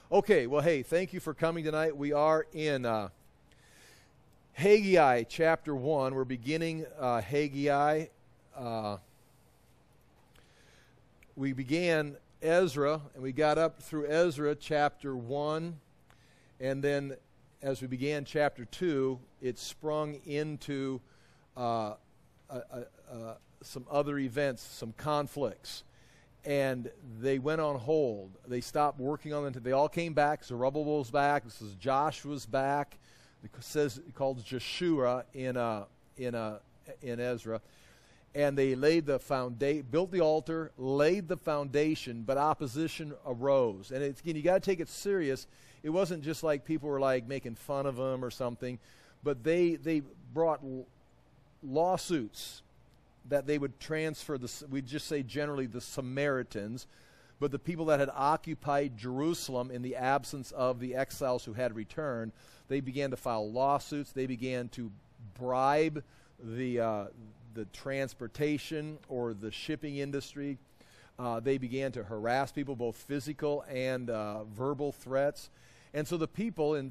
Okay, well, hey, thank you for coming tonight. We are in Haggai chapter 1. We're beginning Haggai. We began Ezra, and we got up through Ezra chapter 1. And then as we began chapter 2, it sprung into some other events, some conflicts. And they went on hold. They stopped working on them. They all came back. Zerubbabel's back. This is Joshua's back. It says it called Joshua in Ezra. And they laid the foundation, built the altar, laid the foundation, but opposition arose. And it's, again, you got to take it serious. It wasn't just like people were like making fun of them or something, but they brought lawsuits that they would transfer, we'd just say generally the Samaritans, but the people that had occupied Jerusalem in the absence of the exiles who had returned, they began to file lawsuits. They began to bribe the transportation or the shipping industry. They began to harass people, both physical and verbal threats. And so the people in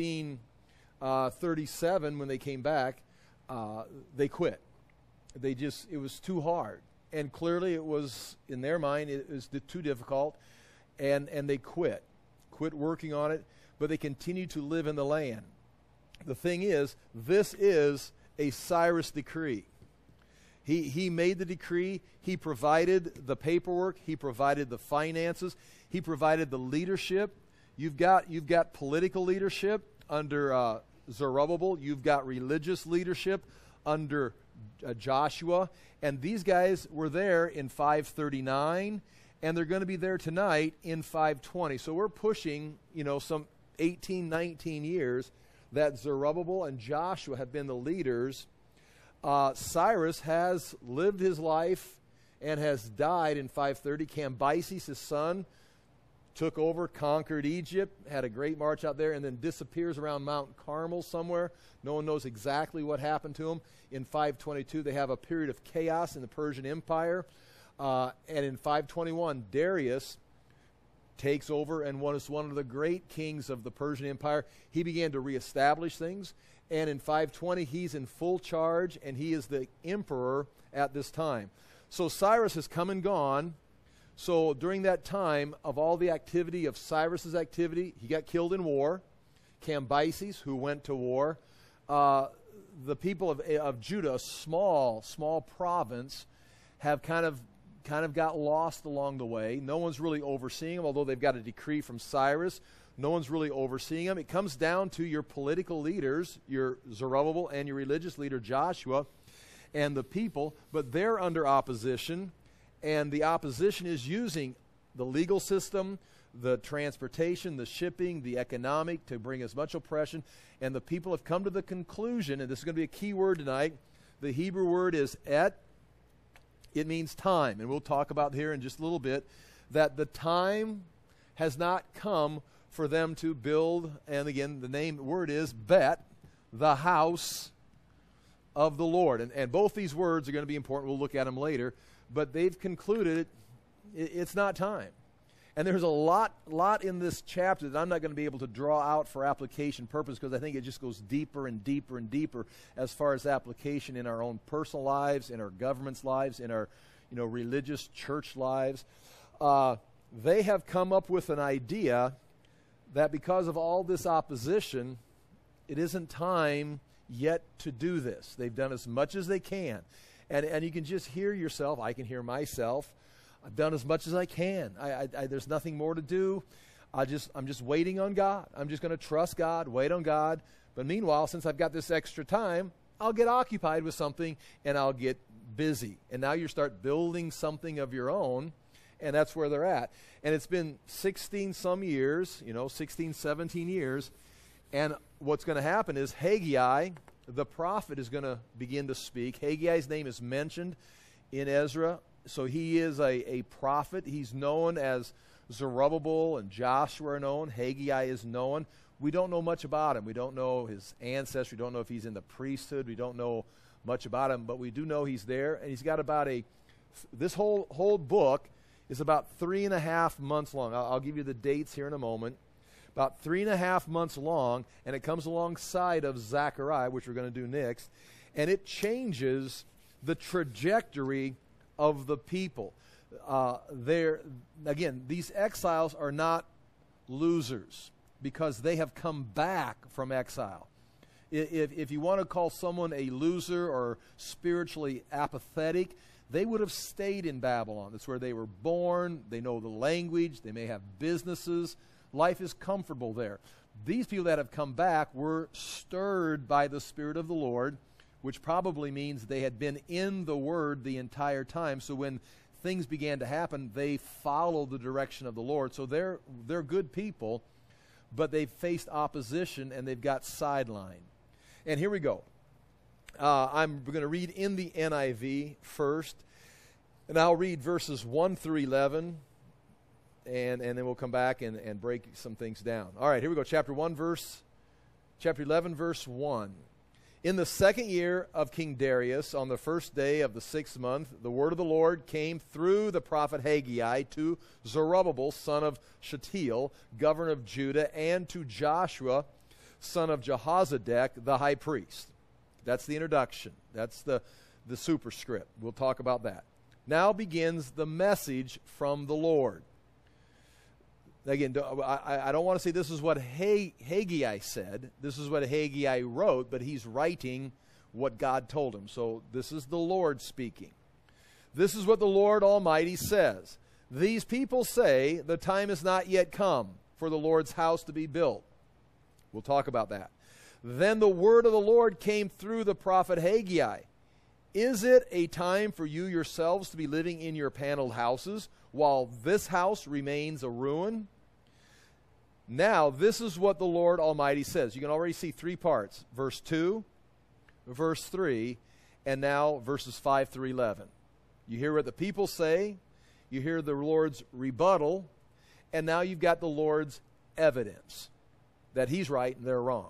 1537, when they came back, they quit. It was too hard. And clearly it was, in their mind, it was too difficult. And they quit working on it, but they continued to live in the land. The thing is, this is a Cyrus decree. He made the decree. He provided the paperwork. He provided the finances. He provided the leadership. You've got political leadership under Zerubbabel. You've got religious leadership under Joshua, and these guys were there in 539, and they're going to be there tonight in 520. So we're pushing, some 18, 19 years that Zerubbabel and Joshua have been the leaders. Cyrus has lived his life and has died in 530. Cambyses, his son, took over, conquered Egypt, had a great march out there, and then disappears around Mount Carmel somewhere. No one knows exactly what happened to him. In 522, they have a period of chaos in the Persian Empire. And in 521, Darius takes over and was one of the great kings of the Persian Empire. He began to reestablish things. And in 520, he's in full charge, and he is the emperor at this time. So Cyrus has come and gone. So during that time, of all the activity of Cyrus's activity, he got killed in war. Cambyses, who went to war. The people of Judah, a small province, have kind of got lost along the way. No one's really overseeing them, although they've got a decree from Cyrus. No one's really overseeing them. It comes down to your political leaders, your Zerubbabel, and your religious leader Joshua, and the people, but they're under opposition. And the opposition is using the legal system, the transportation, the shipping, the economic to bring as much oppression. And the people have come to the conclusion, and this is going to be a key word tonight. The Hebrew word is et. It means time. And we'll talk about here in just a little bit that the time has not come for them to build, and again, the word is bet, the house of the Lord. And both these words are going to be important. We'll look at them later. But they've concluded it's not time. And there's a lot in this chapter that I'm not going to be able to draw out for application purpose because I think it just goes deeper and deeper and deeper as far as application in our own personal lives, in our government's lives, in our religious church lives. They have come up with an idea that because of all this opposition, it isn't time yet to do this. They've done as much as they can. And you can just hear yourself. I can hear myself. I've done as much as I can. There's nothing more to do. I'm just waiting on God. I'm just going to trust God, wait on God. But meanwhile, since I've got this extra time, I'll get occupied with something and I'll get busy. And now you start building something of your own, and that's where they're at. And it's been 16 some years, 16, 17 years. And what's going to happen is Haggai, the prophet, is going to begin to speak. Haggai's name is mentioned in Ezra, so he is a prophet. He's known as Zerubbabel and Joshua are known. Haggai is known. We don't know much about him. We don't know his ancestry. We don't know if he's in the priesthood. We don't know much about him, but we do know he's there, and he's got about this whole book is about 3.5 months long. I'll give you the dates here in a moment. about 3.5 months long, and it comes alongside of Zechariah, which we're going to do next, and it changes the trajectory of the people. Again, these exiles are not losers because they have come back from exile. If you want to call someone a loser or spiritually apathetic, they would have stayed in Babylon. That's where they were born. They know the language. They may have businesses. Life is comfortable there. These people that have come back were stirred by the Spirit of the Lord, which probably means they had been in the Word the entire time. So when things began to happen, they followed the direction of the Lord. So they're good people, but they've faced opposition and they've got sidelined. And here we go. I'm going to read in the NIV first, and I'll read verses 1 through 11, and then we'll come back and break some things down. All right, here we go. Chapter 11, verse 1. In the 2nd year of King Darius, on the 1st day of the 6th month, the word of the Lord came through the prophet Haggai to Zerubbabel, son of Shealtiel, governor of Judah, and to Joshua, son of Jehozadak, the high priest. That's the introduction. That's the superscript. We'll talk about that. Now begins the message from the Lord. Again, I don't want to say this is what Haggai said. This is what Haggai wrote, but he's writing what God told him. So this is the Lord speaking. This is what the Lord Almighty says. These people say the time is not yet come for the Lord's house to be built. We'll talk about that. Then the word of the Lord came through the prophet Haggai. Is it a time for you yourselves to be living in your paneled houses while this house remains a ruin? Now, this is what the Lord Almighty says. You can already see 3 parts. Verse 2, verse 3, and now verses 5 through 11. You hear what the people say. You hear the Lord's rebuttal. And now you've got the Lord's evidence that he's right and they're wrong.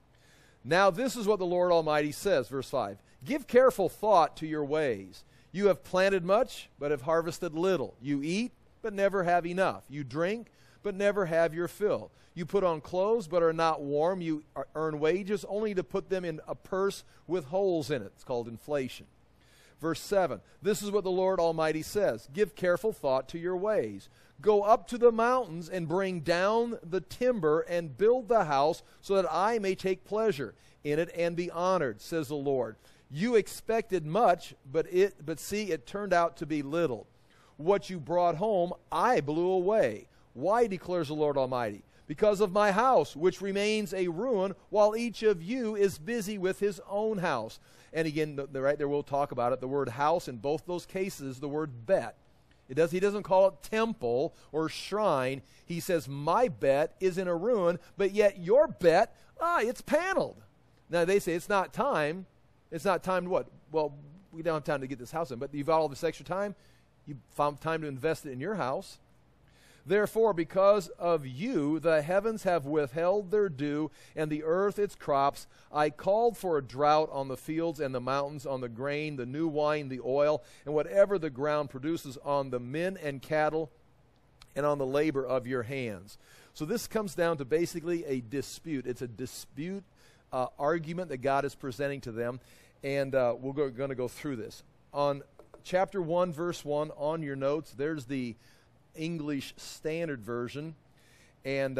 Now, this is what the Lord Almighty says, verse 5. Give careful thought to your ways. You have planted much, but have harvested little. You eat, but never have enough. You drink, but never have your fill. You put on clothes, but are not warm. You earn wages only to put them in a purse with holes in it. It's called inflation. Verse 7, this is what the Lord Almighty says. Give careful thought to your ways. Go up to the mountains and bring down the timber and build the house so that I may take pleasure in it and be honored, says the Lord. You expected much, but see, it turned out to be little. What you brought home, I blew away. Why, declares the Lord Almighty? Because of my house, which remains a ruin, while each of you is busy with his own house. And again, right there we'll talk about it. The word house in both those cases, the word bet. He doesn't call it temple or shrine. He says, my bet is in a ruin, but yet your bet, it's paneled. Now they say it's not time. It's not time to what? Well, we don't have time to get this house in, but you've got all this extra time. You found time to invest it in your house. Therefore, because of you, the heavens have withheld their dew, and the earth its crops. I called for a drought on the fields and the mountains, on the grain, the new wine, the oil, and whatever the ground produces, on the men and cattle, and on the labor of your hands. So this comes down to basically a dispute. It's a dispute argument that God is presenting to them, and we're going to go through this. On chapter 1, verse 1, on your notes, there's the English Standard Version, and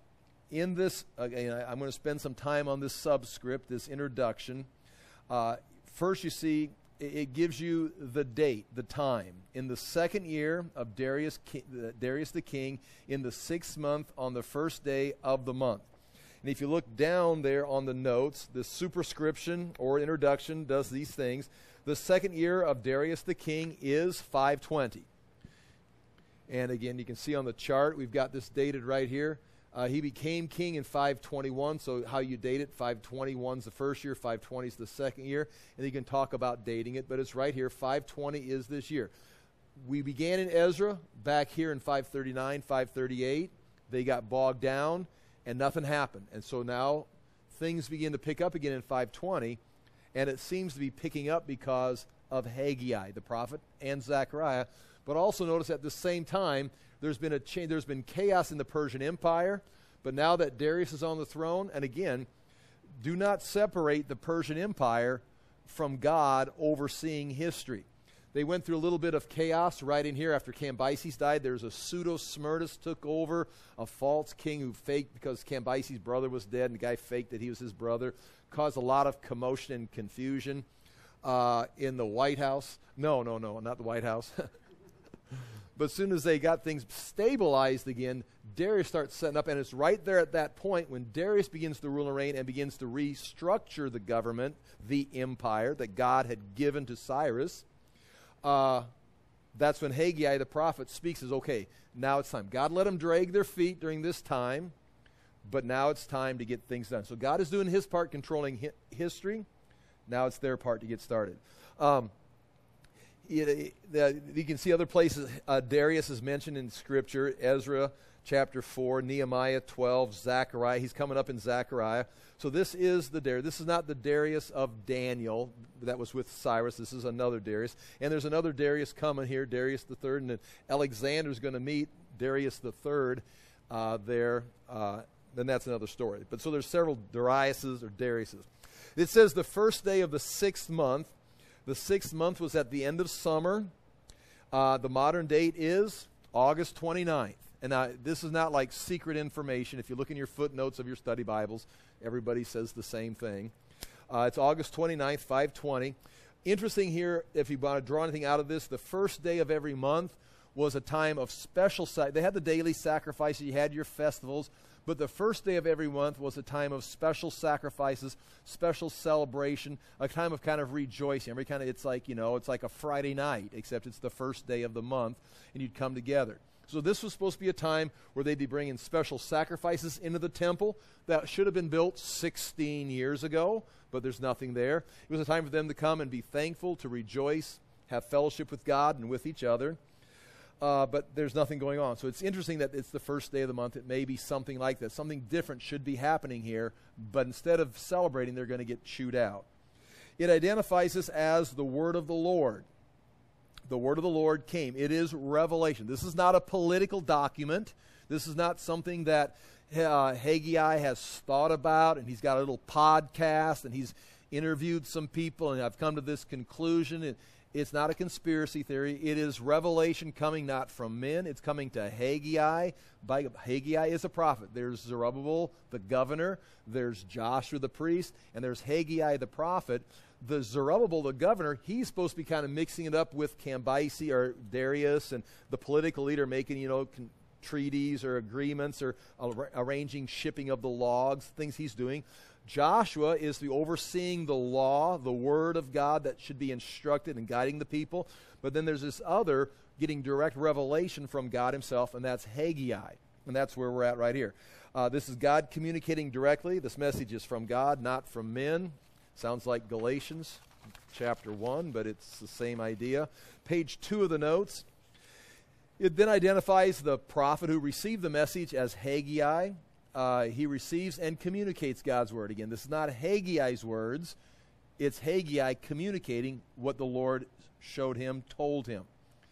in this, again, I'm going to spend some time on this subscript, this introduction. First, you see, it gives you the date, the time. In the 2nd year of Darius the king, in the 6th month, on the 1st day of the month. And if you look down there on the notes, the superscription or introduction does these things. The 2nd year of Darius the king is 520. And again, you can see on the chart, we've got this dated right here. He became king in 521, so how you date it, 521 is the 1st year, 520 is the 2nd year, and you can talk about dating it, but it's right here, 520 is this year. We began in Ezra back here in 539, 538. They got bogged down, and nothing happened. And so now things begin to pick up again in 520, and it seems to be picking up because of Haggai, the prophet, and Zechariah. But also notice at the same time, there's been a change. There's been chaos in the Persian Empire, But now that Darius is on the throne, and again, do not separate the Persian Empire from God overseeing history. They went through a little bit of chaos right in here after Cambyses died. There's a pseudo-Smyrtus took over, a false king who faked because Cambyses' brother was dead, and the guy faked that he was his brother. Caused a lot of commotion and confusion in the White House. No, not the White House. But as soon as they got things stabilized again, Darius starts setting up, and it's right there at that point when Darius begins to rule and reign and begins to restructure the government, the empire that God had given to Cyrus. That's when Haggai the prophet speaks, says, okay, now it's time. God let them drag their feet during this time, but now it's time to get things done. So God is doing his part controlling history. Now it's their part to get started. You can see other places Darius is mentioned in Scripture, Ezra chapter 4, Nehemiah 12, Zechariah. He's coming up in Zechariah. So this is the Darius. This is not the Darius of Daniel that was with Cyrus. This is another Darius. And there's another Darius coming here, Darius III, and then Alexander's going to meet Darius III there. Then that's another story. But so there's several Dariuses or Dariuses. It says the first day of the 6th month. The 6th month was at the end of summer. The modern date is August 29th. And this is not like secret information. If you look in your footnotes of your study Bibles, everybody says the same thing. It's August 29th, 520. Interesting here, if you want to draw anything out of this, the first day of every month was a time of special they had the daily sacrifices, you had your festivals, but the first day of every month was a time of special sacrifices, special celebration, a time of kind of rejoicing. It's like, it's like a Friday night, except it's the first day of the month, and you'd come together. So this was supposed to be a time where they'd be bringing special sacrifices into the temple that should have been built 16 years ago, but there's nothing there. It was a time for them to come and be thankful, to rejoice, have fellowship with God and with each other. But there's nothing going on. So it's interesting that it's the first day of the month. It may be something like that. Something different should be happening here, but instead of celebrating, they're going to get chewed out. It identifies this as the word of the Lord. The word of the Lord came. It is revelation. This is not a political document. This is not something that Haggai has thought about, and he's got a little podcast, and he's interviewed some people, and I've come to this conclusion. It's not a conspiracy theory. It is revelation coming not from men. It's coming to Haggai. Haggai is a prophet. There's Zerubbabel, the governor. There's Joshua, the priest. And there's Haggai, the prophet. The Zerubbabel, the governor, he's supposed to be kind of mixing it up with Cambyses or Darius and the political leader making, treaties or agreements or arranging shipping of the logs, things he's doing. Joshua is the overseeing the law, the word of God that should be instructed and guiding the people. But then there's this other getting direct revelation from God himself, and that's Haggai. And that's where we're at right here. This is God communicating directly. This message is from God, not from men. Sounds like Galatians chapter 1, but it's the same idea. Page 2 of the notes. It then identifies the prophet who received the message as Haggai. He receives and communicates God's word. Again, this is not Haggai's words. It's Haggai communicating what the Lord showed him, told him.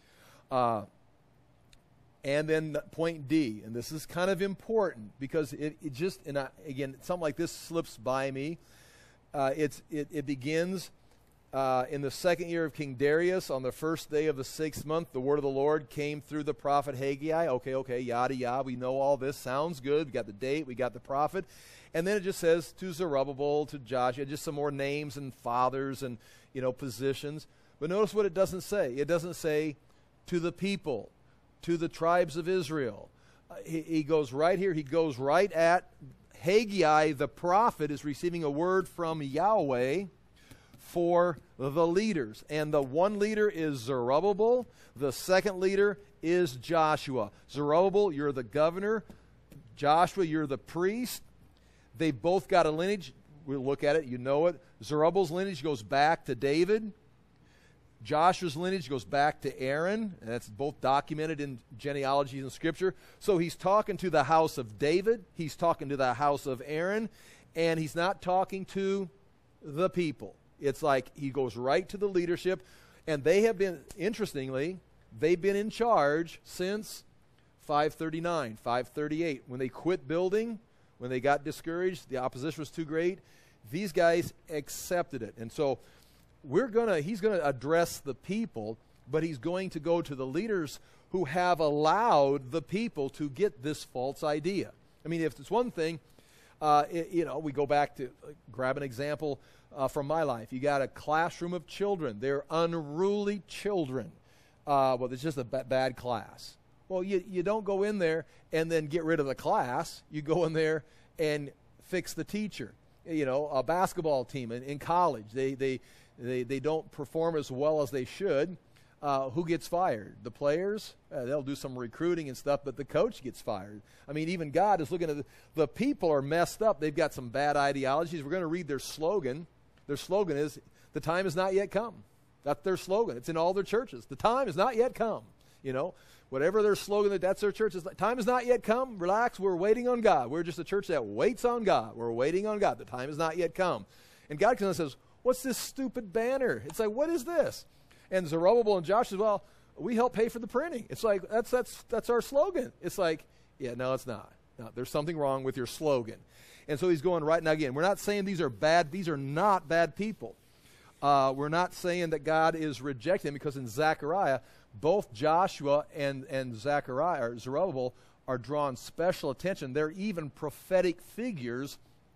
And then point D, and this is kind of important because again, something like this slips by me. It begins in the 2nd year of King Darius, on the first day of the 6th month, the word of the Lord came through the prophet Haggai. Okay, yada, yada. We know all this. Sounds good. We got the date. We got the prophet. And then it just says to Zerubbabel, to Joshua, just some more names and fathers and, positions. But notice what it doesn't say. It doesn't say to the people, to the tribes of Israel. He goes right here. He goes right at Haggai, the prophet, is receiving a word from Yahweh for the leaders. And the one leader is Zerubbabel. The second leader is Joshua. Zerubbabel, you're the governor. Joshua, you're the priest. They both got a lineage. We'll look at it. You know it. Zerubbabel's lineage goes back to David. Joshua's lineage goes back to Aaron. And that's both documented in genealogies in Scripture. So he's talking to the house of David. He's talking to the house of Aaron. And he's not talking to the people. It's like he goes right to the leadership. And they have been, interestingly, they've been in charge since 539, 538. When they quit building, when they got discouraged, the opposition was too great, these guys accepted it. And so he's going to address the people, but he's going to go to the leaders who have allowed the people to get this false idea. I mean, if it's one thing, we go back to grab an example from my life. You got a classroom of children. They're unruly children. Well, it's just a bad class. Well, you don't go in there and then get rid of the class. You go in there and fix the teacher. You know, a basketball team in college, they don't perform as well as they should. Who gets fired? The players? They'll do some recruiting and stuff, but the coach gets fired. I mean, even God is looking at the people are messed up. They've got some bad ideologies. We're going to read their slogan. Their slogan is, "The time has not yet come." That's their slogan. It's in all their churches. The time has not yet come. You know, whatever their slogan, that's their church. Time has not yet come. Relax. We're waiting on God. We're just a church that waits on God. We're waiting on God. The time has not yet come. And God comes and says, "What's this stupid banner?" It's like, what is this? And Zerubbabel and Josh says, "Well, we help pay for the printing." It's like, that's our slogan. It's like, yeah, no, it's not. No, there's something wrong with your slogan. And so he's going right now again. We're not saying these are bad. These are not bad people. We're not saying that God is rejecting them, because in Zechariah, both Joshua and Zechariah or Zerubbabel are drawing special attention. They're even prophetic figures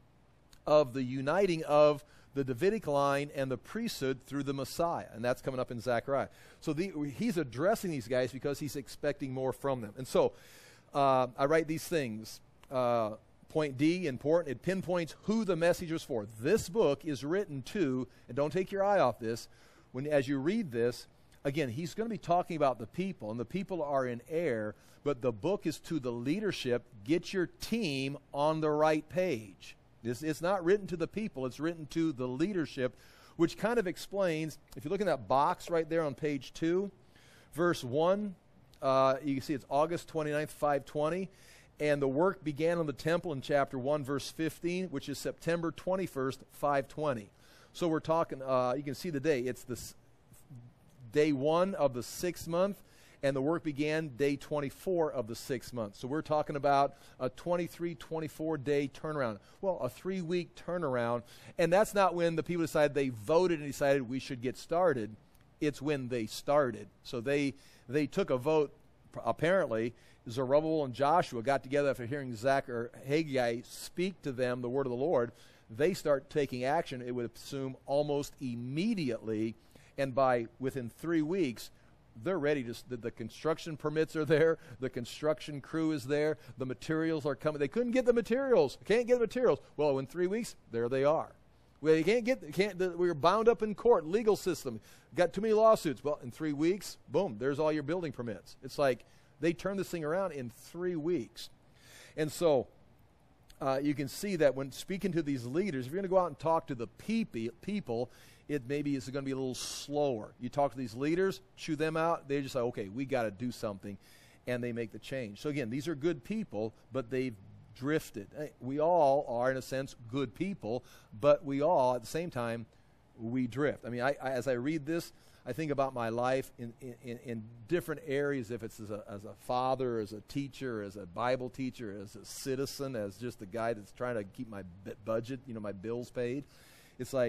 of the uniting of the Davidic line and the priesthood through the Messiah. And that's coming up in Zechariah. So he's addressing these guys because he's expecting more from them. And so I write these things. Point D, important, it pinpoints who the message was for. This book is written to, and don't take your eye off this, as you read this, again, he's going to be talking about the people, and the people are in error, but the book is to the leadership. Get your team on the right page. It's not written to the people, it's written to the leadership, which kind of explains, if you look in that box right there on page 2, verse 1, you can see it's August 29th, 520, and the work began on the temple in chapter 1, verse 15, which is September 21st, 520. So we're talking, you can see the day, it's day 1 of the 6th month, and the work began day 24 of the 6th month. So we're talking about a 23, 24-day turnaround. Well, a 3-week turnaround. And that's not when the people decided they voted and decided we should get started. It's when they started. So they took a vote, apparently. Zerubbabel and Joshua got together after hearing Haggai speak to them the word of the Lord. They start taking action, it would assume, almost immediately. And within 3 weeks, they're ready to, the construction permits are there, the construction crew is there, the materials are coming. They couldn't get the materials. Can't get the materials. Well, in 3 weeks, there they are. Well, we were bound up in court, legal system. Got too many lawsuits. Well, in 3 weeks, boom, there's all your building permits. It's like they turned this thing around in 3 weeks. And so you can see that when speaking to these leaders, if you're going to go out and talk to the people, it maybe is going to be a little slower. You talk to these leaders, chew them out, they just say, okay, we got to do something, and they make the change. So again, these are good people, but they've drifted. We all are, in a sense, good people, but we all, at the same time, we drift. I mean, as I read this, I think about my life in different areas, if it's as a father, as a teacher, as a Bible teacher, as a citizen, as just a guy that's trying to keep my budget, my bills paid. It's like,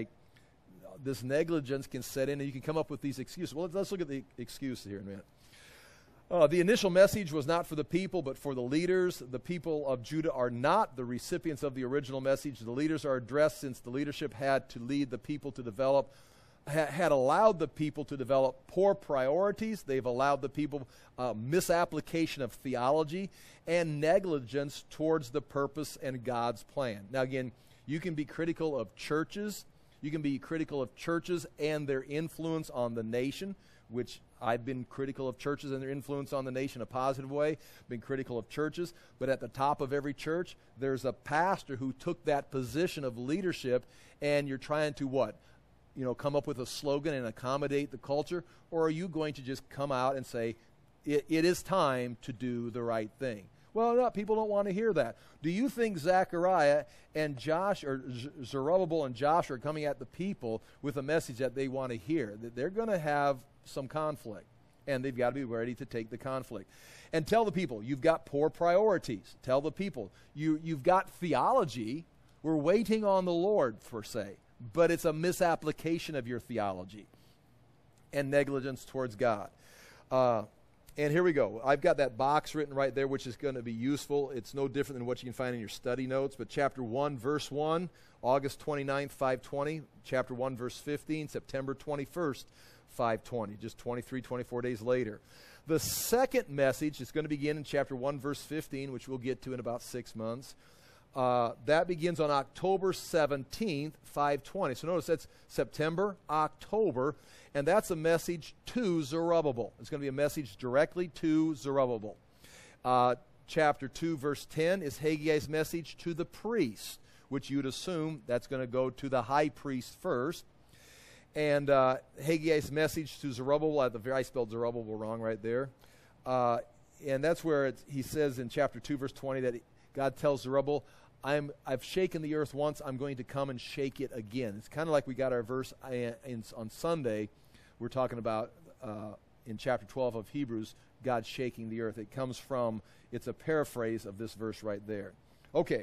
this negligence can set in, and you can come up with these excuses. Well, let's look at the excuse here in a minute. The initial message was not for the people, but for the leaders. The people of Judah are not the recipients of the original message. The leaders are addressed since the leadership had to lead the people to develop, had allowed the people to develop poor priorities. They've allowed the people misapplication of theology and negligence towards the purpose and God's plan. Now, again, you can be critical of churches. You can be critical of churches and their influence on the nation, which I've been critical of churches and their influence on the nation in a positive way, been critical of churches. But at the top of every church, there's a pastor who took that position of leadership, and you're trying to what? Come up with a slogan and accommodate the culture? Or are you going to just come out and say, it is time to do the right thing? Well, no, people don't want to hear that. Do you think Zechariah and Zerubbabel and Joshua are coming at the people with a message that they want to hear? That they're going to have some conflict. and they've got to be ready to take the conflict. And tell the people, you've got poor priorities. Tell the people, you've got theology. We're waiting on the Lord, per se, but it's a misapplication of your theology and negligence towards God. And here we go. I've got that box written right there, which is going to be useful. It's no different than what you can find in your study notes. But chapter 1, verse 1, August 29th, 520. Chapter 1, verse 15, September 21st, 520. Just 23, 24 days later. The second message is going to begin in chapter 1, verse 15, which we'll get to in about 6 months. That begins on October 17th, 520. So notice that's September, October, and that's a message to Zerubbabel. It's going to be a message directly to Zerubbabel. Chapter 2, verse 10 is Haggai's message to the priest, which you'd assume that's going to go to the high priest first. And Haggai's message to Zerubbabel, I spelled Zerubbabel wrong right there. And that's where he says in chapter 2, verse 20, that God tells Zerubbabel, I've shaken the earth once, I'm going to come and shake it again. It's kind of like we got our verse on Sunday. We're talking about in chapter 12 of Hebrews, God shaking the earth. It comes from, it's a paraphrase of this verse right there. Okay.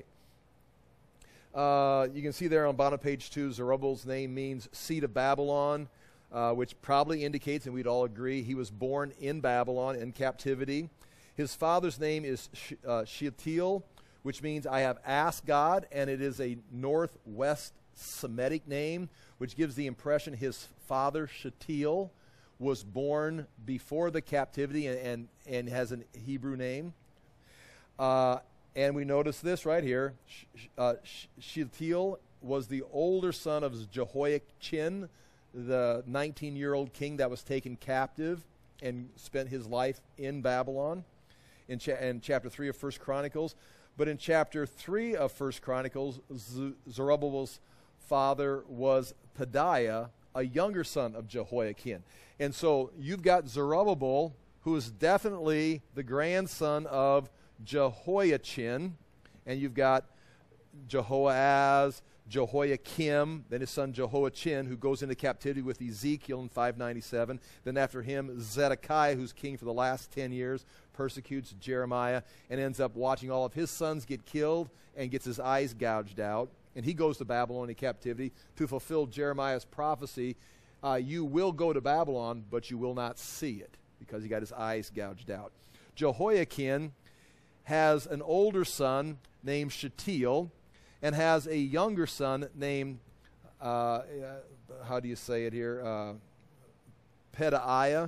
You can see there on bottom of page 2, Zerubbabel's name means seat of Babylon, which probably indicates, and we'd all agree, he was born in Babylon in captivity. His father's name is Shealtiel, which means I have asked God, and it is a northwest Semitic name, which gives the impression his father, Shealtiel, was born before the captivity and has a Hebrew name. And we notice this right here. Shealtiel was the older son of Jehoiachin, the 19-year-old king that was taken captive and spent his life in Babylon in chapter 3 of 1 Chronicles. But in chapter 3 of 1 Chronicles, Zerubbabel's father was Pedaiah, a younger son of Jehoiachin. And so you've got Zerubbabel, who is definitely the grandson of Jehoiachin, and you've got Jehoaz, Jehoiakim, then his son Jehoiachin, who goes into captivity with Ezekiel in 597. Then after him, Zedekiah, who's king for the last 10 years, persecutes Jeremiah and ends up watching all of his sons get killed and gets his eyes gouged out. And he goes to Babylon in captivity to fulfill Jeremiah's prophecy. You will go to Babylon, but you will not see it, because he got his eyes gouged out. Jehoiakim has an older son named Shealtiel, and has a younger son named, how do you say it here, Pedaiah.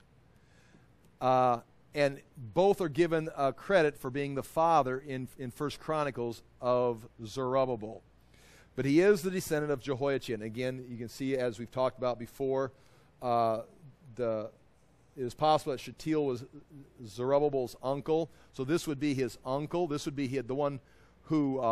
And both are given credit for being the father in 1 Chronicles of Zerubbabel. But he is the descendant of Jehoiachin. Again, you can see, as we've talked about before, it is possible that Shealtiel was Zerubbabel's uncle. So this would be his uncle. This would be the one who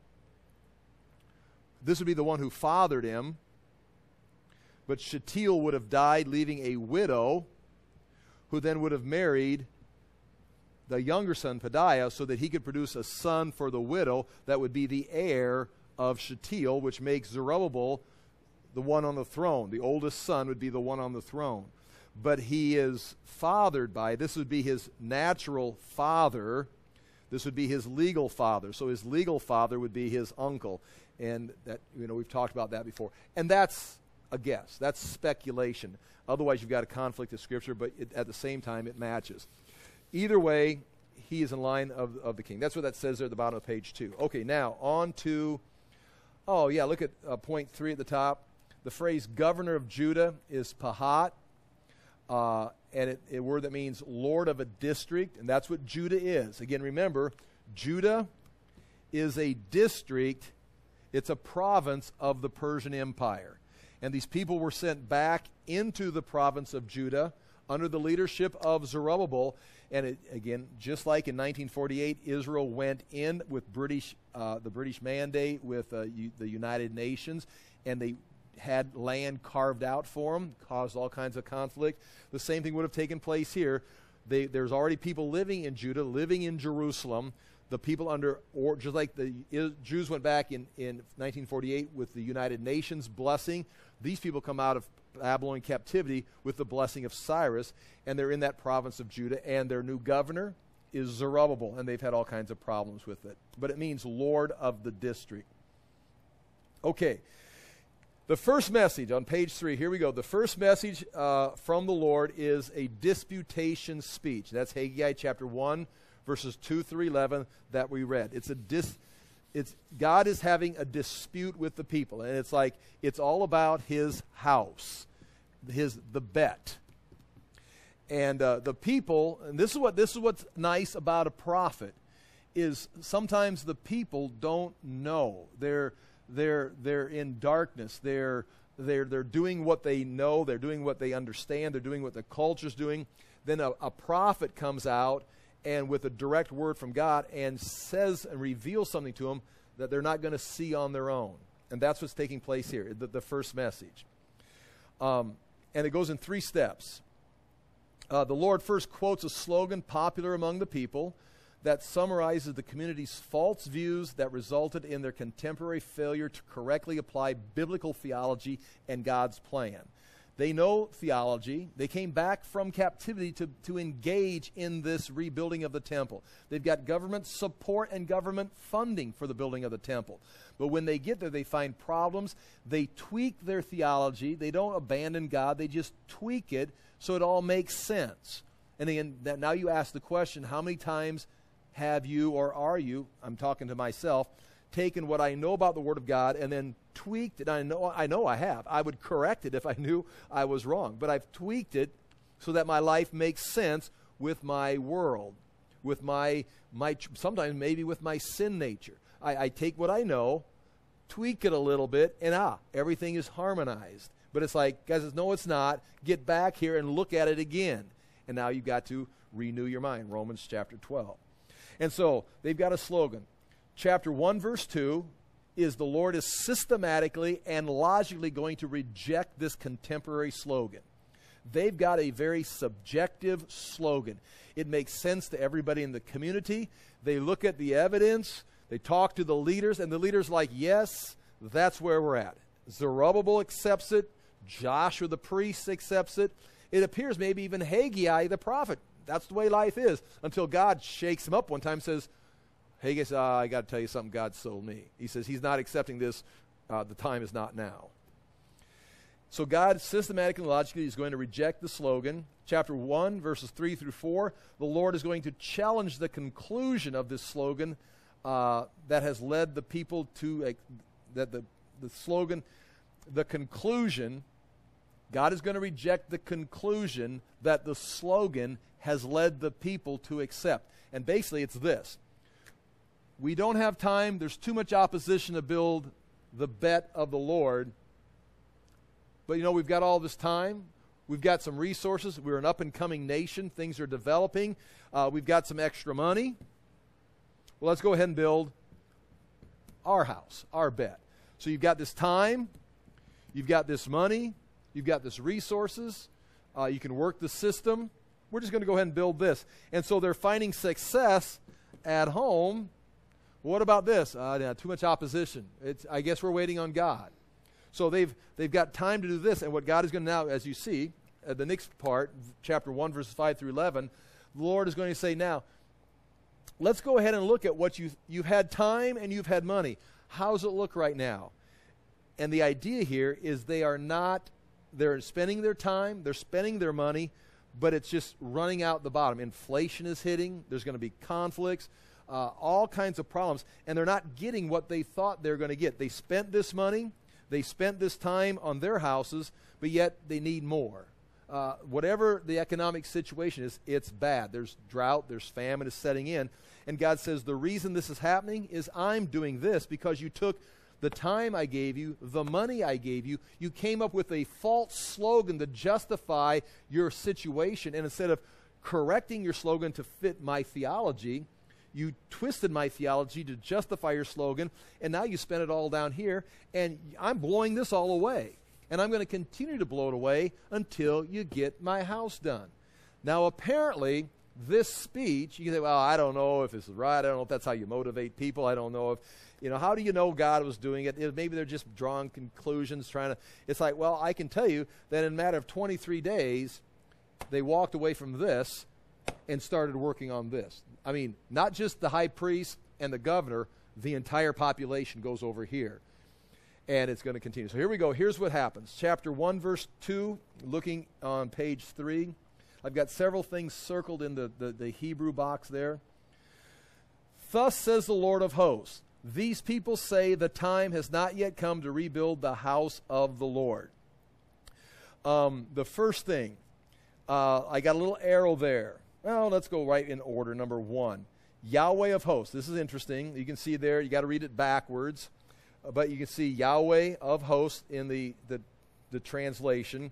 fathered him. But Shealtiel would have died, leaving a widow, who then would have married the younger son, Pedaiah, so that he could produce a son for the widow that would be the heir of Shealtiel, which makes Zerubbabel the one on the throne. The oldest son would be the one on the throne. But he is fathered by, this would be his natural father. This would be his legal father. So his legal father would be his uncle. And that, we've talked about that before. And that's a guess. That's speculation. Otherwise, you've got a conflict of Scripture, but at the same time, it matches. Either way, he is in line of the king. That's what that says there at the bottom of page 2. Okay, now on to, look at point 3 at the top. The phrase governor of Judah is Pahat, and a word that means lord of a district, and that's what Judah is. Again, remember, Judah is a district. It's a province of the Persian Empire. And these people were sent back into the province of Judah under the leadership of Zerubbabel. And again, just like in 1948, Israel went in with the British mandate with the United Nations, and they had land carved out for them, caused all kinds of conflict. The same thing would have taken place here. There's already people living in Judah, living in Jerusalem. the people under, or just like the Jews went back in 1948 with the United Nations blessing, these people come out of Babylonian captivity with the blessing of Cyrus, and they're in that province of Judah, and their new governor is Zerubbabel, and they've had all kinds of problems with it. But it means Lord of the district. Okay. The first message on page 3, here we go. The first message from the Lord is a disputation speech. That's Haggai chapter 1, verses 2 through 11 that we read. God is having a dispute with the people, and it's all about his house, the bet. And the people, and this is what's nice about a prophet, is sometimes the people don't know. They're in darkness. They're doing what they know. They're doing what they understand. They're doing what the culture's doing. Then a prophet comes out and with a direct word from God and says and reveals something to them that they're not going to see on their own. And that's what's taking place here, the first message. And it goes in 3 steps. The Lord first quotes a slogan popular among the people that summarizes the community's false views that resulted in their contemporary failure to correctly apply biblical theology and God's plan. They know theology. They came back from captivity to engage in this rebuilding of the temple. They've got government support and government funding for the building of the temple. But when they get there, they find problems. They tweak their theology. They don't abandon God. They just tweak it so it all makes sense. And again, now you ask the question, how many times have you, or are you, I'm talking to myself, taken what I know about the Word of God and then tweaked it? I know I have. I would correct it if I knew I was wrong. But I've tweaked it so that my life makes sense with my world, with my sometimes maybe with my sin nature. I take what I know, tweak it a little bit, and everything is harmonized. But it's like, guys, no, it's not. Get back here and look at it again. And now you've got to renew your mind. Romans chapter 12. And so they've got a slogan. Chapter 1, verse 2 is the Lord is systematically and logically going to reject this contemporary slogan. They've got a very subjective slogan. It makes sense to everybody in the community. They look at the evidence. They talk to the leaders, and the leaders like, yes, that's where we're at. Zerubbabel accepts it. Joshua the priest accepts it. It appears maybe even Haggai the prophet. That's the way life is, until God shakes him up one time and says, Haggai says, I got to tell you something, God sold me. He says he's not accepting this. The time is not now. So God systematically and logically is going to reject the slogan. Chapter 1, verses 3 through 4, the Lord is going to challenge the conclusion of this slogan that has led the people to, the slogan, the conclusion, God is going to reject the conclusion that the slogan has led the people to accept. And basically it's this. We don't have time. There's too much opposition to build the bet of the Lord. But, we've got all this time. We've got some resources. We're an up-and-coming nation. Things are developing. We've got some extra money. Well, let's go ahead and build our house, our bet. So you've got this time. You've got this money. You've got this resources. You can work the system. We're just going to go ahead and build this. And so they're finding success at home. What about this? Too much opposition. I guess we're waiting on God. So they've got time to do this. And what God is going to now, as you see, the next part, chapter 1, verses 5 through 11, the Lord is going to say, now, let's go ahead and look at what you've had time and you've had money. How does it look right now? And the idea here is they're spending their time, they're spending their money, but it's just running out the bottom. Inflation is hitting. There's going to be conflicts, all kinds of problems, and they're not getting what they thought they were going to get. They spent this money, they spent this time on their houses, but yet they need more. Whatever the economic situation is, it's bad. There's drought, there's famine is setting in, and God says the reason this is happening is I'm doing this because you took the time I gave you, the money I gave you, you came up with a false slogan to justify your situation. And instead of correcting your slogan to fit my theology, you twisted my theology to justify your slogan. And now you spent it all down here. And I'm blowing this all away. And I'm going to continue to blow it away until you get my house done. Now, apparently, this speech, you can say, well, I don't know if this is right. I don't know if that's how you motivate people. I don't know if, how do you know God was doing it? Maybe they're just drawing conclusions, it's like, well, I can tell you that in a matter of 23 days, they walked away from this and started working on this. I mean, not just the high priest and the governor, the entire population goes over here. And it's going to continue. So here we go. Here's what happens. Chapter 1, verse 2, looking on page 3. I've got several things circled in the Hebrew box there. Thus says the Lord of hosts, these people say the time has not yet come to rebuild the house of the Lord. The first thing, I got a little arrow there. Well, let's go right in order. Number 1, Yahweh of hosts. This is interesting. You can see there, you got to read it backwards. But you can see Yahweh of hosts in the translation.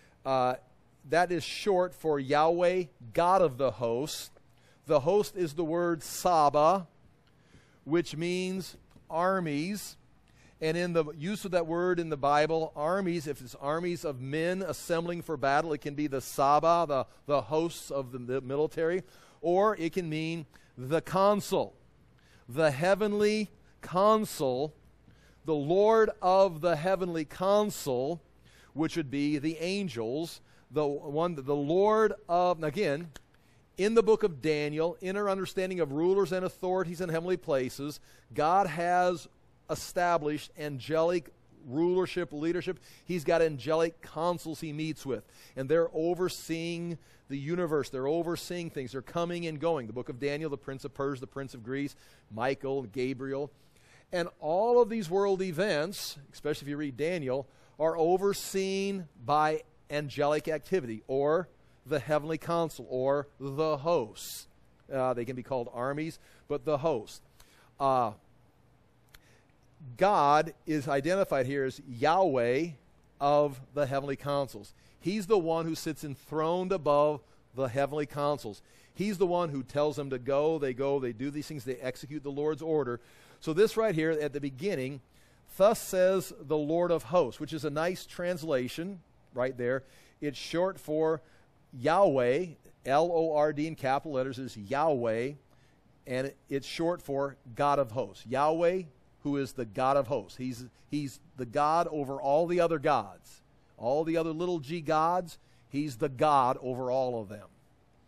That is short for Yahweh, God of the hosts. The host is the word Saba, which means armies. And in the use of that word in the Bible, armies, if it's armies of men assembling for battle, it can be the Saba, the hosts of the military, or it can mean the consul, the heavenly consul, the Lord of the heavenly council, which would be the angels, the Lord of, again, in the book of Daniel, in our understanding of rulers and authorities in heavenly places, God has established angelic rulership, leadership. He's got angelic councils he meets with, and they're overseeing the universe. They're overseeing things. They're coming and going. The book of Daniel, the prince of Persia, the prince of Greece, Michael, Gabriel. And all of these world events, especially if you read Daniel, are overseen by angelic activity, or the heavenly council, or the hosts. They can be called armies, but the host. God is identified here as Yahweh of the heavenly councils. He's the one who sits enthroned above the heavenly councils. He's the one who tells them to go, they do these things, they execute the Lord's order. So this right here at the beginning, thus says the Lord of hosts, which is a nice translation right there. It's short for Yahweh, L-O-R-D in capital letters is Yahweh, and it's short for God of hosts. Yahweh, who is the God of hosts. He's the God over all the other gods. All the other little g gods, he's the God over all of them.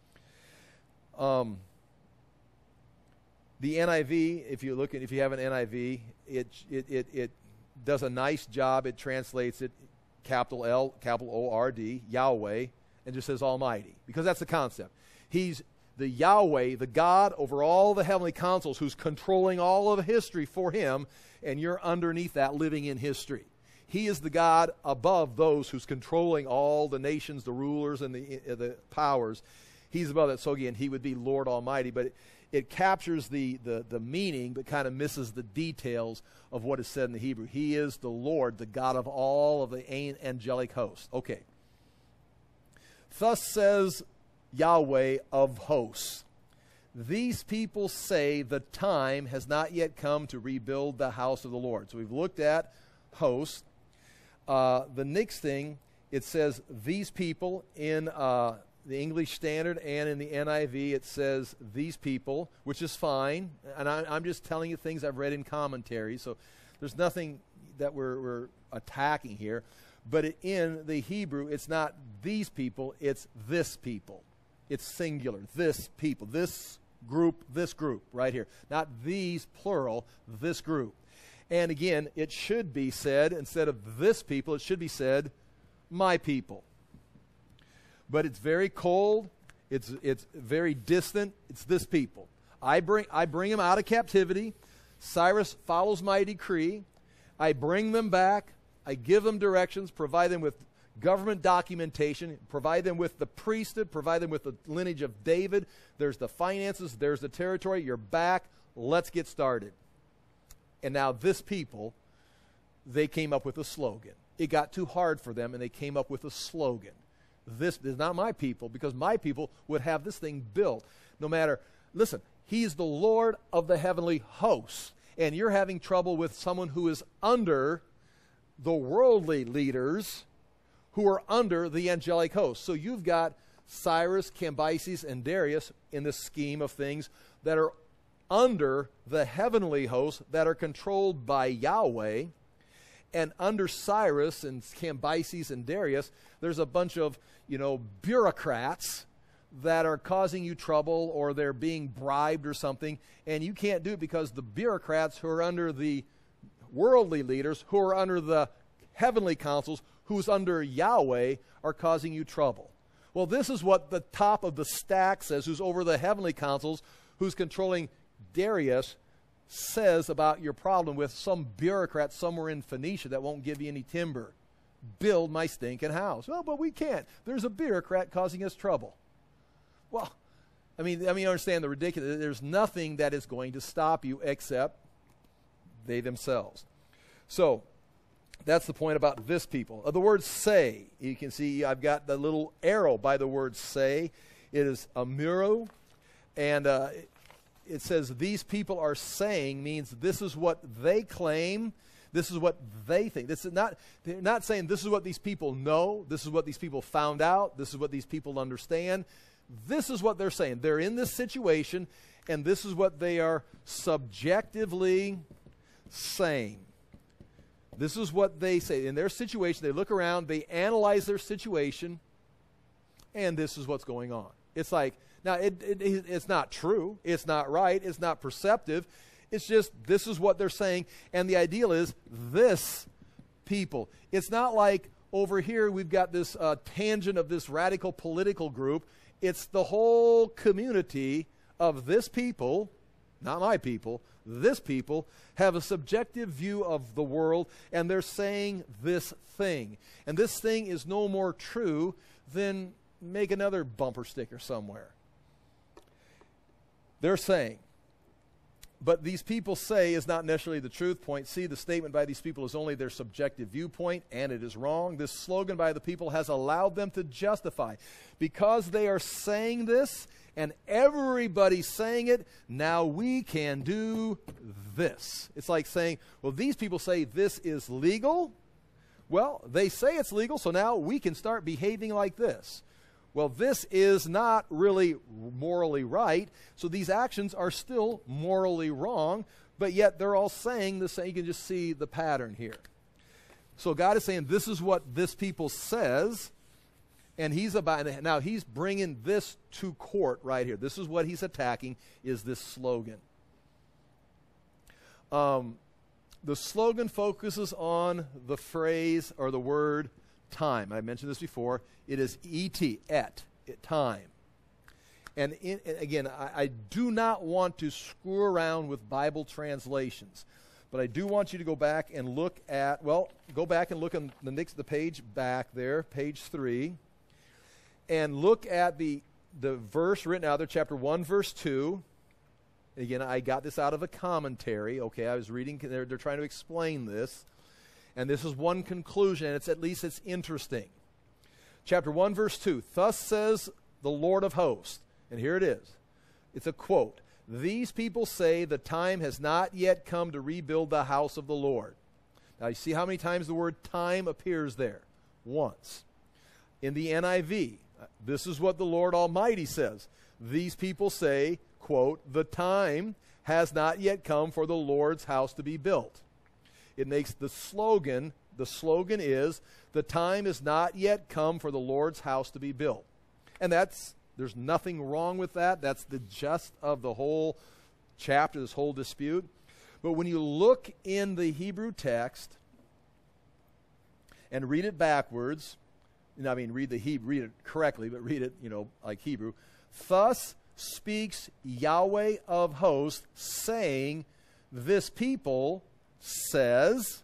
The NIV, if you have an NIV, it does a nice job. It translates it capital L, capital O-R-D, Yahweh, and just says Almighty, because that's the concept. He's the Yahweh, the God over all the heavenly councils, who's controlling all of history for him, and you're underneath that living in history. He is the God above those who's controlling all the nations, the rulers, and the powers. He's above that. So again, he would be Lord Almighty, but it captures the meaning, but kind of misses the details of what is said in the Hebrew. He is the Lord, the God of all of the angelic hosts. Okay. Thus says Yahweh of hosts. These people say the time has not yet come to rebuild the house of the Lord. So we've looked at hosts. The next thing, it says these people in the English Standard and in the NIV, it says these people, which is fine. And I'm just telling you things I've read in commentaries. So there's nothing that we're attacking here. But in the Hebrew, it's not these people, it's this people. It's singular, this people, this group, right here. Not these, plural, this group. And again, it should be said, instead of this people, it should be said, my people. But it's very cold, it's very distant, it's this people. I bring them out of captivity. Cyrus follows my decree. I bring them back. I give them directions, provide them with government documentation, provide them with the priesthood, provide them with the lineage of David. There's the finances, there's the territory. You're back. Let's get started. And now this people, they came up with a slogan. It got too hard for them, and they came up with a slogan. This is not my people, because my people would have this thing built. No matter, listen, he's the Lord of the heavenly hosts, and you're having trouble with someone who is under the worldly leaders who are under the angelic host. So you've got Cyrus, Cambyses, and Darius in the scheme of things that are under the heavenly host that are controlled by Yahweh. And under Cyrus and Cambyses and Darius, there's a bunch of, bureaucrats that are causing you trouble, or they're being bribed or something, and you can't do it because the bureaucrats who are under the worldly leaders, who are under the heavenly councils, who's under Yahweh, are causing you trouble. Well, this is what the top of the stack says, who's over the heavenly councils, who's controlling Darius, says about your problem with some bureaucrat somewhere in Phoenicia that won't give you any timber. Build my stinking house. Well, but we can't. There's a bureaucrat causing us trouble. Well, I mean, understand the ridiculous. There's nothing that is going to stop you except they themselves. So, that's the point about this people. The word say, you can see I've got the little arrow by the word say. It is amiru, and it says these people are saying, means this is what they claim, this is what they think. They're not saying this is what these people know, this is what these people found out, this is what these people understand. This is what they're saying. They're in this situation, and this is what they are subjectively saying. This is what they say. In their situation, they look around, they analyze their situation, and this is what's going on. It's like, now, it's not true. It's not right. It's not perceptive. It's just, this is what they're saying, and the ideal is this people. It's not like over here we've got this tangent of this radical political group. It's the whole community of this people, not my people, this people have a subjective view of the world, and they're saying this thing. And this thing is no more true than make another bumper sticker somewhere. They're saying. But these people say is not necessarily the truth. Point C, the statement by these people is only their subjective viewpoint, and it is wrong. This slogan by the people has allowed them to justify. Because they are saying this, and everybody's saying it, now we can do this. It's like saying, well, these people say this is legal. Well, they say it's legal, so now we can start behaving like this. Well, this is not really morally right, so these actions are still morally wrong, but yet they're all saying the same. You can just see the pattern here. So God is saying this is what this people says, and he's bringing this to court right here. This is what he's attacking, is this slogan. The slogan focuses on the phrase or the word time. I mentioned this before. It is time. And again, I do not want to screw around with Bible translations, but I do want you to go back and look at, go back and look on the page back there, page 3, and look at the verse written out there, chapter 1, verse 2. Again, I got this out of a commentary. Okay, I was reading, they're trying to explain this. And this is one conclusion, and at least it's interesting. Chapter 1, verse 2, thus says the Lord of hosts. And here it is. It's a quote. These people say the time has not yet come to rebuild the house of the Lord. Now, you see how many times the word time appears there? Once. In the NIV, this is what the Lord Almighty says. These people say, quote, the time has not yet come for the Lord's house to be built. It makes the slogan is, the time is not yet come for the Lord's house to be built. And there's nothing wrong with that. That's the gist of the whole chapter, this whole dispute. But when you look in the Hebrew text and read it backwards, read it correctly, but read it, like Hebrew. Thus speaks Yahweh of hosts, saying, this people says,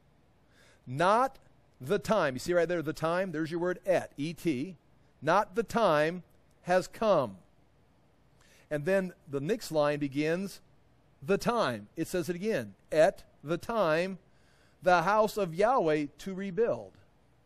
not the time. You see right there, the time? There's your word et, not the time has come. And then the next line begins, the time. It says it again, at the time, the house of Yahweh to rebuild.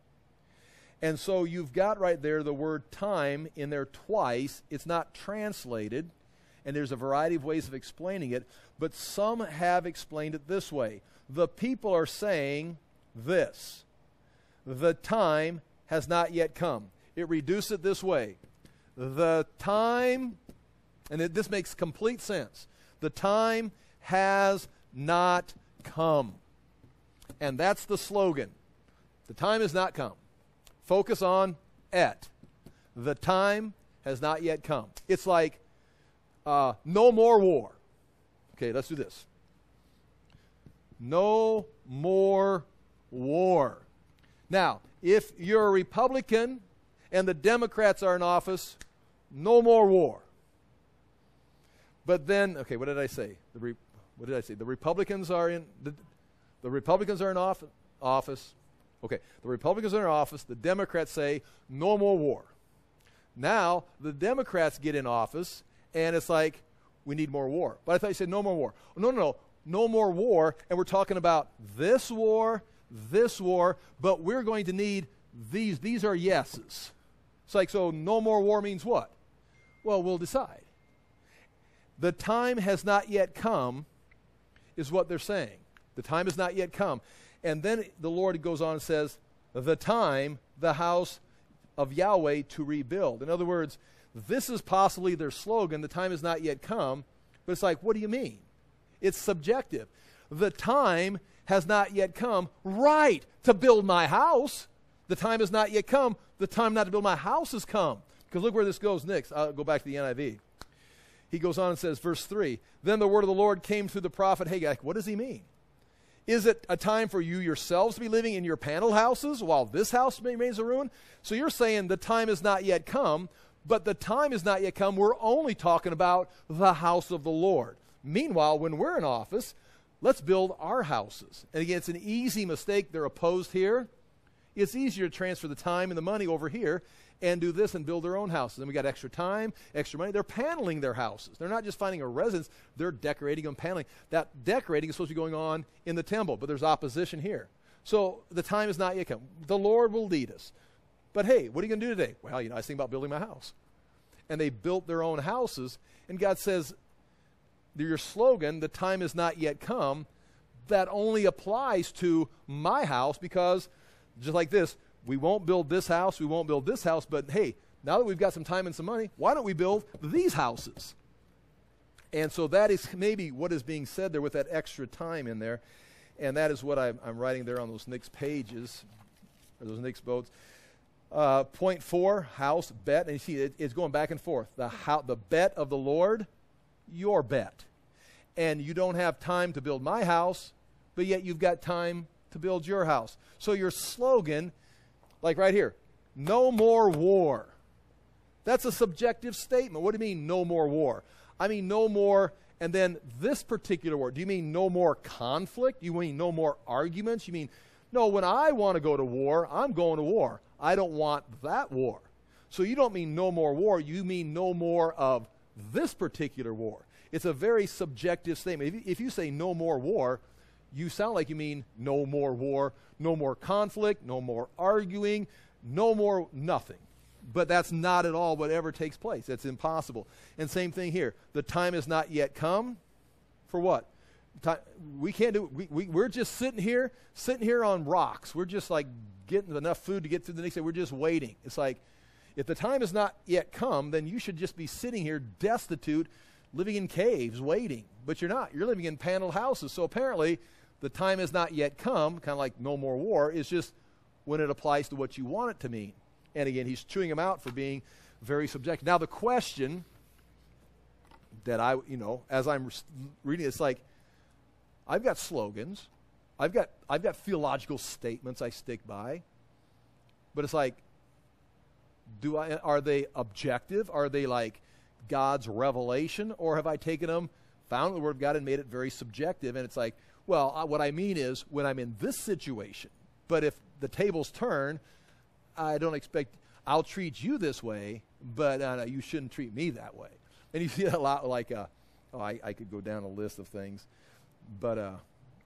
And so you've got right there the word time in there twice. It's not translated, and there's a variety of ways of explaining it, but some have explained it this way. The people are saying this. The time has not yet come. It reduced it this way. the time, and this makes complete sense, the time has not come. And that's the slogan. The time has not come. Focus on et. The time has not yet come. It's like no more war. Okay, let's do this. No more war. Now, if you're a Republican and the Democrats are in office, no more war. But then, okay, what did I say? What did I say? The Republicans are in the Republicans are in office. Okay, the Republicans are in office. The Democrats say no more war. Now the Democrats get in office, and it's like we need more war. But I thought you said no more war. No more war. And we're talking about this war, but we're going to need these. These are yeses. It's like, so no more war means what? Well, we'll decide. The time has not yet come is what they're saying. The time has not yet come. And then the Lord goes on and says, the time, the house of Yahweh to rebuild. In other words, this is possibly their slogan, the time has not yet come. But it's like, what do you mean? It's subjective. The time has not yet come, right, to build my house. The time has not yet come. The time not to build my house has come. Because look where this goes next. I'll go back to the NIV. He goes on and says, verse 3, then the word of the Lord came through the prophet Haggai. What does he mean? Is it a time for you yourselves to be living in your panel houses while this house remains a ruin? So you're saying the time has not yet come, but the time has not yet come. We're only talking about the house of the Lord. Meanwhile, when we're in office, let's build our houses. And again, it's an easy mistake. They're opposed here. It's easier to transfer the time and the money over here and do this and build their own houses. And we got extra time, extra money. They're paneling their houses. They're not just finding a residence. They're decorating and paneling. That decorating is supposed to be going on in the temple, but there's opposition here. So the time has not yet come. The Lord will lead us. But hey, what are you going to do today? Well, I was thinking about building my house. And they built their own houses. And God says, your slogan, the time has not yet come, that only applies to my house because just like this, we won't build this house, we won't build this house, but hey, now that we've got some time and some money, why don't we build these houses? And so that is maybe what is being said there with that extra time in there. And that is what I'm writing there on those next pages, or those next boats. Point 4, house, bet. And you see, it's going back and forth. The bet of the Lord, your bet. And you don't have time to build my house, but yet you've got time to build your house. So your slogan, like right here, no more war. That's a subjective statement. What do you mean, no more war? I mean, no more, and then this particular war. Do you mean no more conflict? You mean no more arguments? You mean, no, when I want to go to war, I'm going to war. I don't want that war. So you don't mean no more war. You mean no more of this particular war. It's a very subjective statement. If you say no more war, you sound like you mean no more war, no more conflict, no more arguing, no more nothing. But that's not at all whatever takes place. That's impossible. And same thing here. The time has not yet come. For what? We can't do it. We're just sitting here on rocks. We're just like getting enough food to get through the next day. We're just waiting. It's like, if the time has not yet come, then you should just be sitting here destitute, living in caves, waiting. But you're not. You're living in paneled houses. So apparently, the time has not yet come, kind of like no more war, is just when it applies to what you want it to mean. And again, he's chewing them out for being very subjective. Now, the question that as I'm reading, it's like, I've got slogans. I've got theological statements I stick by. But it's like, are they objective? Are they like God's revelation? Or have I taken them, found the Word of God, and made it very subjective? And it's like, well, what I mean is when I'm in this situation, but if the tables turn, I don't expect, I'll treat you this way, but you shouldn't treat me that way. And you see that a lot like, I could go down a list of things, but,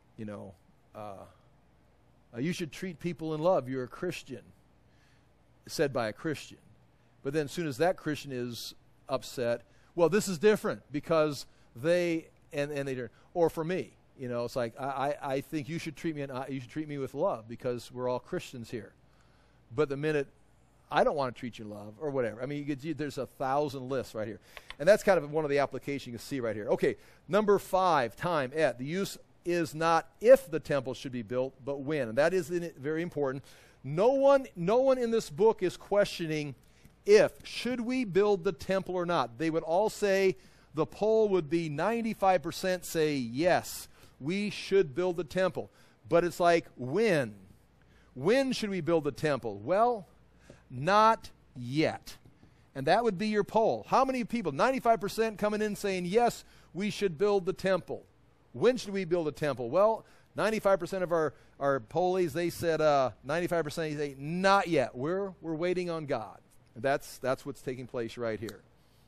you should treat people in love. You're a Christian, said by a Christian. But then as soon as that Christian is upset, well, this is different because they turn. Or for me, it's like I think you should treat me with love because we're all Christians here. But the minute I don't want to treat you in love, or whatever. I mean, there's 1,000 lists right here. And that's kind of one of the applications you can see right here. Okay, number 5, time, et. The use is not if the temple should be built, but when. And that is very important. No one in this book is questioning if, should we build the temple or not. They would all say, the poll would be 95% say yes, we should build the temple. But it's like, when? When should we build the temple? Well, not yet. And that would be your poll. How many people? 95% coming in saying, yes, we should build the temple. When should we build a temple? Well, 95% of our pollies, they said, 95% say, not yet. We're waiting on God. That's what's taking place right here.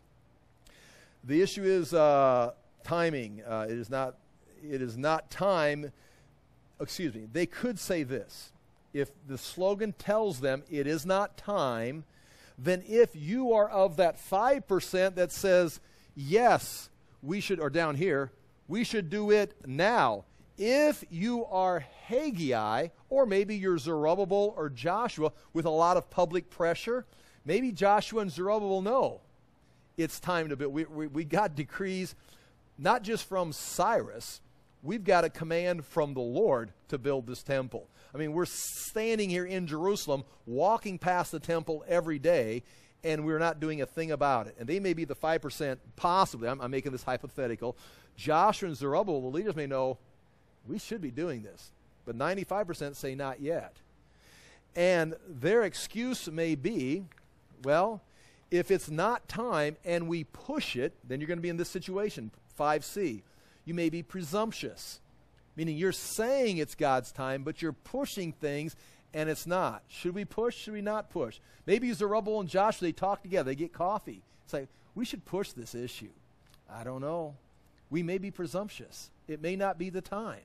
The issue is timing. It is not time. Excuse me. They could say this. If the slogan tells them it is not time, then if you are of that 5% that says, yes, we should, or down here, we should do it now. If you are Haggai, or maybe you're Zerubbabel or Joshua with a lot of public pressure, maybe Joshua and Zerubbabel know it's time to build. We got decrees, not just from Cyrus. We've got a command from the Lord to build this temple. I mean, we're standing here in Jerusalem, walking past the temple every day, and we're not doing a thing about it. And they may be the 5%, possibly. I'm making this hypothetical. Joshua and Zerubbabel, the leaders, may know we should be doing this. But 95% say not yet. And their excuse may be, well, if it's not time and we push it, then you're going to be in this situation, 5C. You may be presumptuous, meaning you're saying it's God's time, but you're pushing things and it's not. Should we push? Should we not push? Maybe Zerubbabel and Joshua, they talk together. They get coffee. It's like, we should push this issue. I don't know. We may be presumptuous. It may not be the time.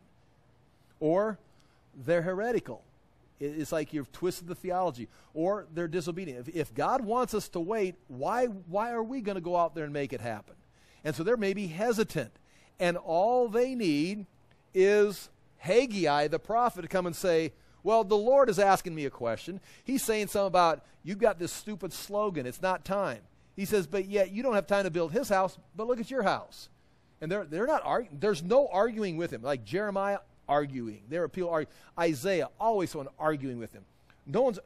Or they're heretical. It's like you've twisted the theology. Or they're disobedient. If God wants us to wait, why are we going to go out there and make it happen? And so they're maybe hesitant. And all they need is Haggai, the prophet, to come and say, well, the Lord is asking me a question. He's saying something about, you've got this stupid slogan, it's not time. He says, but yet you don't have time to build his house, but look at your house. And they're not arguing. There's no arguing with him. Like Jeremiah arguing. There are people arguing. Isaiah, always someone arguing with him. No one's,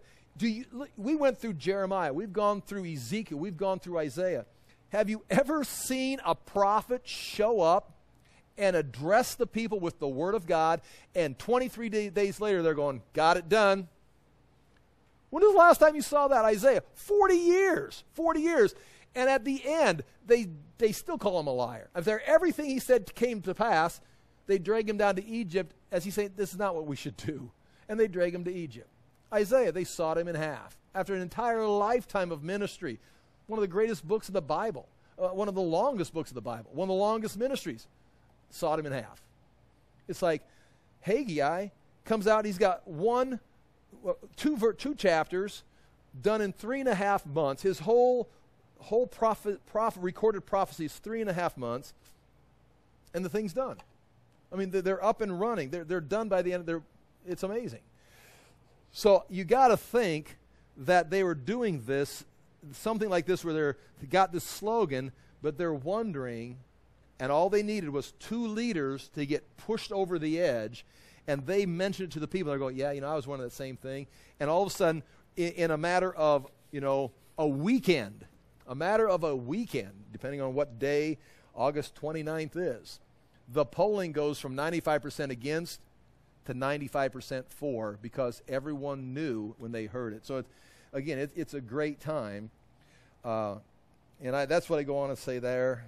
we went through Jeremiah. We've gone through Ezekiel. We've gone through Isaiah. Have you ever seen a prophet show up and address the people with the word of God, and 23 days later they're going, got it done? When was the last time you saw that? Isaiah. 40 years. 40 years. And at the end, they still call him a liar. If everything he said came to pass, they drag him down to Egypt as he said, this is not what we should do. And they drag him to Egypt. Isaiah, they sawed him in half. After an entire lifetime of ministry, one of the greatest books of the Bible, one of the longest books of the Bible, one of the longest ministries, sawed him in half. It's like Haggai comes out, he's got two chapters done in 3.5 months. His whole recorded prophecy is 3.5 months, and the thing's done. I mean, they're up and running. They're done by the end. It's amazing. So you got to think that they were doing this, something like this, where they got this slogan, but they're wondering, and all they needed was 2 leaders to get pushed over the edge, and they mentioned it to the people. They're going, yeah, I was one of that same thing. And all of a sudden, in a matter of, a weekend, depending on what day August 29th is, the polling goes from 95% against to 95% for, because everyone knew when they heard it. So, it's a great time. And that's what I go on to say there.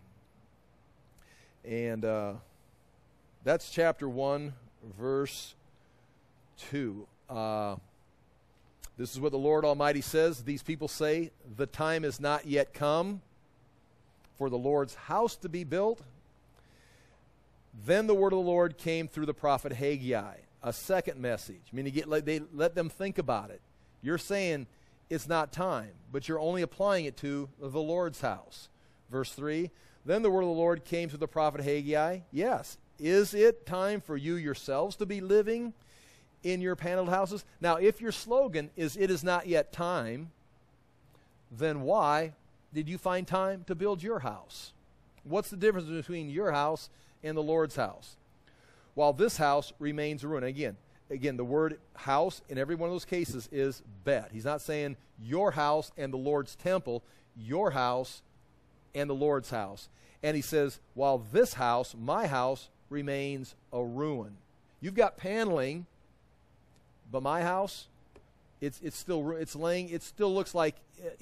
And that's chapter 1, verse 2. This is what the Lord Almighty says. These people say, the time is not yet come for the Lord's house to be built. Then the word of the Lord came through the prophet Haggai, a second message. I mean, they let them think about it. You're saying it's not time, but you're only applying it to the Lord's house. Verse 3, then the word of the Lord came to the prophet Haggai. Yes, is it time for you yourselves to be living in your paneled houses? Now, if your slogan is, it is not yet time, then why did you find time to build your house? What's the difference between your house and the Lord's house? While this house remains a ruin. Again, the word house in every one of those cases is bet. He's not saying your house and the Lord's temple, your house and the Lord's house. And he says, while this house, my house, remains a ruin. You've got paneling, but my house, it still looks like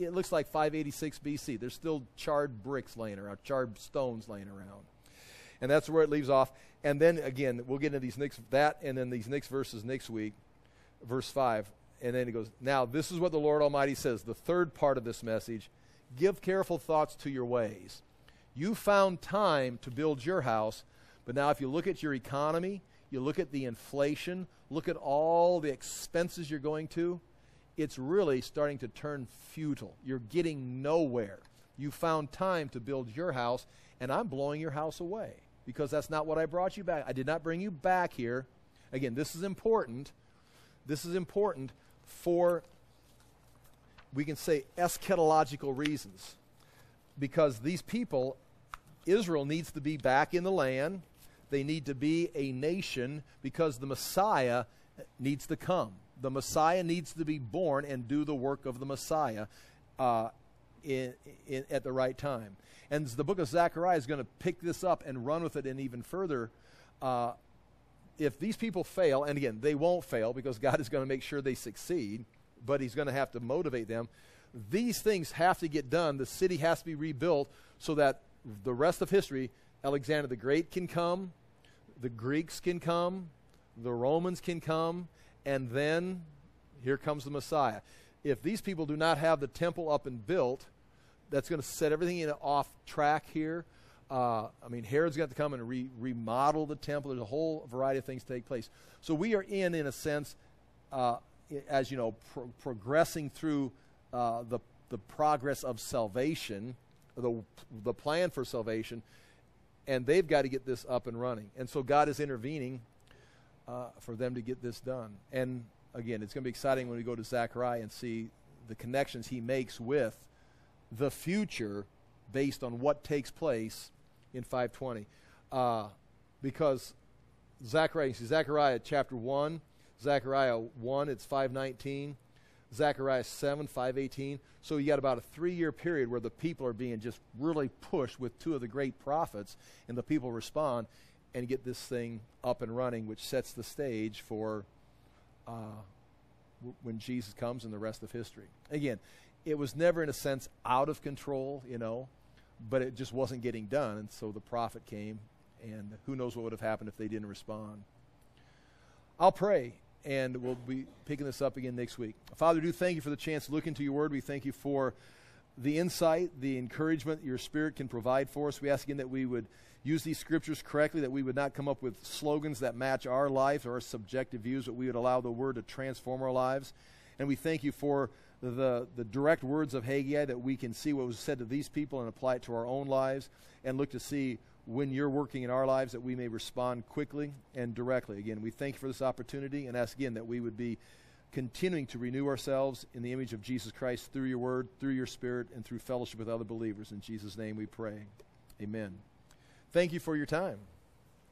586 BC. There's still charred bricks laying around, charred stones laying around. And that's where it leaves off. And then again, we'll get into these next verses next week, verse 5. And then he goes, now this is what the Lord Almighty says, the third part of this message, give careful thoughts to your ways. You found time to build your house, but now if you look at your economy, you look at the inflation, look at all the expenses you're going to, it's really starting to turn futile. You're getting nowhere. You found time to build your house, and I'm blowing your house away because that's not what I brought you back. I did not bring you back here. Again, this is important. This is important for, we can say, eschatological reasons. Because these people, Israel needs to be back in the land. They need to be a nation because the Messiah needs to come. The Messiah needs to be born and do the work of the Messiah at the right time. And the book of Zechariah is going to pick this up and run with it and even further. If these people fail, and again, they won't fail because God is going to make sure they succeed, but he's going to have to motivate them. These things have to get done. The city has to be rebuilt so that the rest of history, Alexander the Great can come, the Greeks can come, the Romans can come, and then here comes the Messiah. If these people do not have the temple up and built, that's going to set everything off track here. Herod's got to come and remodel the temple. There's a whole variety of things take place. So we are in a sense, as you know, progressing through the progress of salvation, the plan for salvation, and they've got to get this up and running. And so God is intervening for them to get this done. And again, it's going to be exciting when we go to Zechariah and see the connections he makes with the future based on what takes place in 520. Because Zechariah chapter 1, Zechariah 1, it's 519. Zechariah 7, 518. So you got about a 3-year period where the people are being just really pushed with two of the great prophets, and the people respond and get this thing up and running, which sets the stage for when Jesus comes and the rest of history. Again, it was never in a sense out of control, but it just wasn't getting done, and so the prophet came, and who knows what would have happened if they didn't respond. I'll pray, and we'll be picking this up again next week. Father, do thank you for the chance to look into your word. We thank you for the insight, the encouragement your Spirit can provide for us. We ask again that we would use these scriptures correctly, that we would not come up with slogans that match our lives or our subjective views, but we would allow the word to transform our lives. And we thank you for the direct words of Haggai, that we can see what was said to these people and apply it to our own lives, and look to see when you're working in our lives that we may respond quickly and directly. Again, we thank you for this opportunity and ask again that we would be continuing to renew ourselves in the image of Jesus Christ through your word, through your Spirit, and through fellowship with other believers. In Jesus' name we pray. Amen. Thank you for your time.